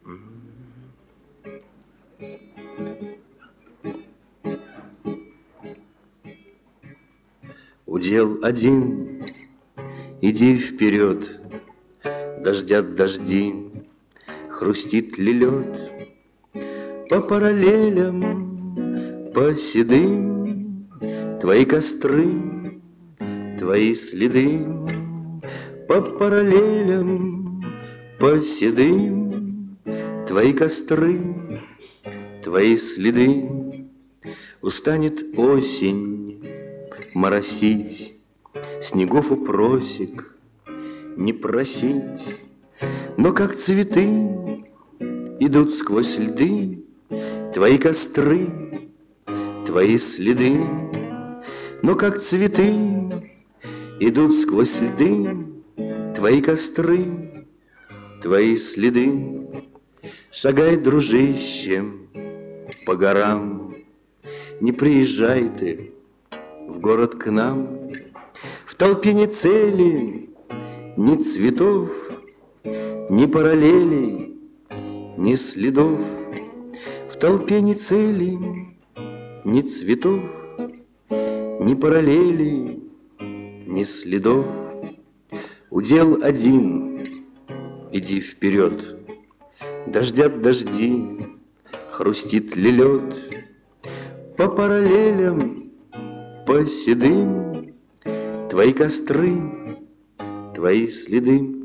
Удел один, иди вперед, дождят дожди, хрустит ли лед по параллелям, по седым, твои костры, твои следы, по параллелям, по седым, твои костры, твои следы. Устанет осень моросить, снегов у просек не просить, но как цветы идут сквозь льды твои костры, твои следы. Но как цветы идут сквозь льды твои костры, твои следы. Шагай, дружище, по горам, не приезжай ты в город к нам. В толпе ни цели, ни цветов, ни параллелей, ни следов. В толпе ни цели, ни цветов, ни параллелей, ни следов. Удел один, иди вперед, дождят дожди, хрустит ли лед по параллелям, по седым, твои костры, твои следы.